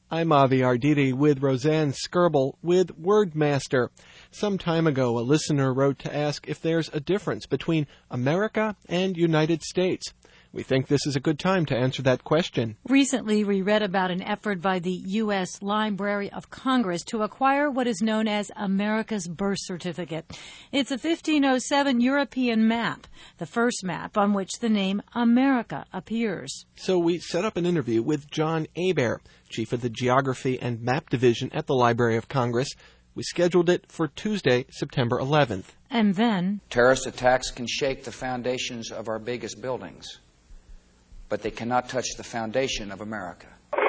I'm Avi Arditi with Roseanne Skirble with Wordmaster. Some time ago, a listener wrote to ask if there's a difference between America and United States. We think this is a good time to answer that question. Recently, we read about an effort by the U.S. Library of Congress to acquire what is known as America's birth certificate. It's a 1507 European map, the first map on which the name America appears. So we set up an interview with John Hebert, chief of the Geography and Map Division at the Library of Congress. We scheduled it for Tuesday, September 11th. And then, terrorist attacks can shake the foundations of our biggest buildings, but they cannot touch the foundation of America.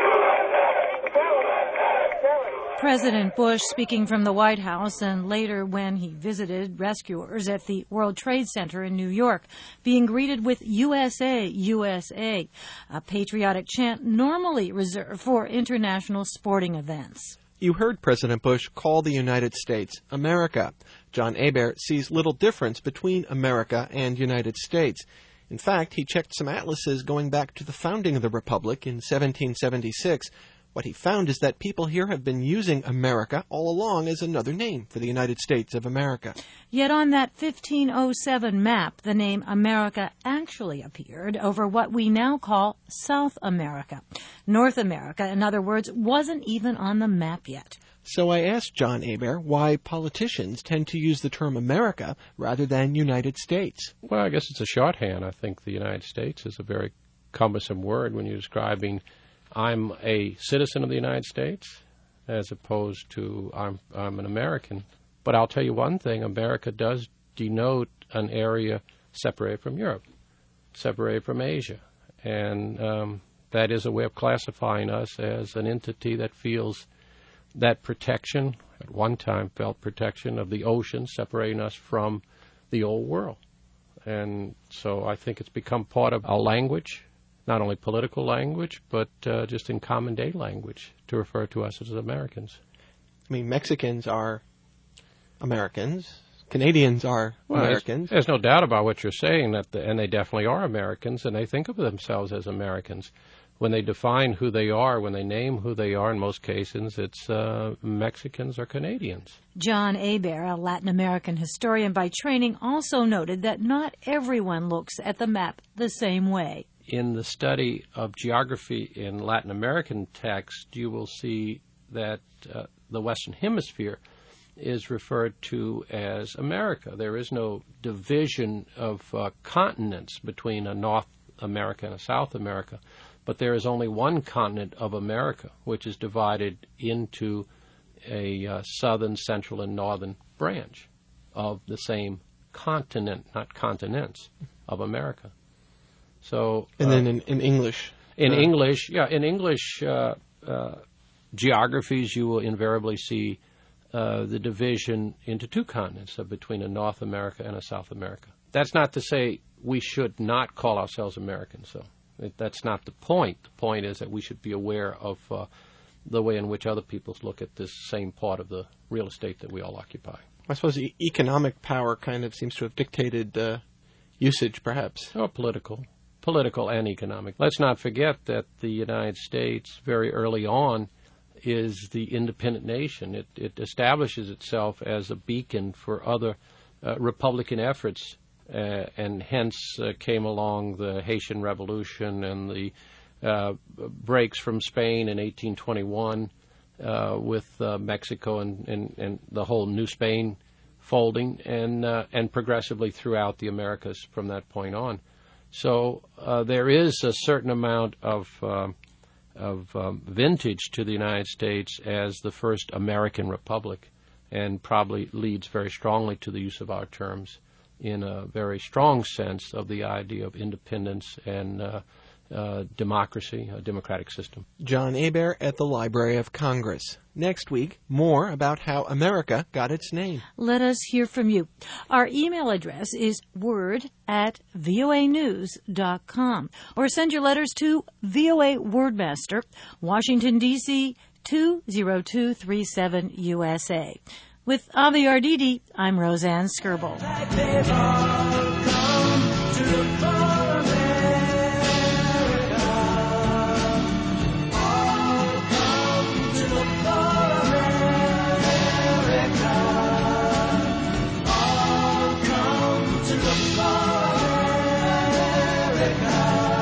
President Bush, speaking from the White House, and later when he visited rescuers at the World Trade Center in New York, being greeted with USA, USA, a patriotic chant normally reserved for international sporting events. You heard President Bush call the United States America. John Hebert sees little difference between America and United States. In fact, he checked some atlases going back to the founding of the Republic in 1776. What he found is that people here have been using America all along as another name for the United States of America. Yet on that 1507 map, the name America actually appeared over what we now call South America. North America, in other words, wasn't even on the map yet. So I asked John Hebert why politicians tend to use the term America rather than United States. Well, I guess it's a shorthand. I think the United States is a very cumbersome word when you're describing I'm a citizen of the United States as opposed to I'm an American. But I'll tell you one thing, America does denote an area separated from Europe, separated from Asia. And that is a way of classifying us as an entity that feels that protection, at one time felt protection of the ocean separating us from the old world. And so I think it's become part of our language, not only political language, but just in common day language to refer to us as Americans. I mean, Mexicans are Americans. Canadians are Americans. There's no doubt about what you're saying, and they definitely are Americans, and they think of themselves as Americans. When they define who they are, when they name who they are, in most cases, it's Mexicans or Canadians. John Hebert, a Latin American historian by training, also noted that not everyone looks at the map the same way. In the study of geography in Latin American text, you will see that the Western Hemisphere is referred to as America. There is no division of continents between a North America and a South America. But there is only one continent of America, which is divided into a southern, central, and northern branch of the same continent, not continents, of America. So, and then in English? In English geographies, you will invariably see the division into two continents, between a North America and a South America. That's not to say we should not call ourselves Americans, though. That's not the point. The point is that we should be aware of the way in which other peoples look at this same part of the real estate that we all occupy. I suppose economic power kind of seems to have dictated usage, perhaps. Oh, political and economic. Let's not forget that the United States, very early on, is the independent nation. It establishes itself as a beacon for other Republican efforts. And hence came along the Haitian Revolution and the breaks from Spain in 1821 with Mexico and the whole New Spain folding, and progressively throughout the Americas from that point on. So there is a certain amount of vintage to the United States as the first American republic, and probably leads very strongly to the use of our terms in a very strong sense of the idea of independence and democracy, a democratic system. John Hebert at the Library of Congress. Next week, more about how America got its name. Let us hear from you. Our email address is word@voanews.com, or send your letters to VOA Wordmaster, Washington, D.C., 20237 USA. With Avi Arditi, I'm Roseanne Skirble. America.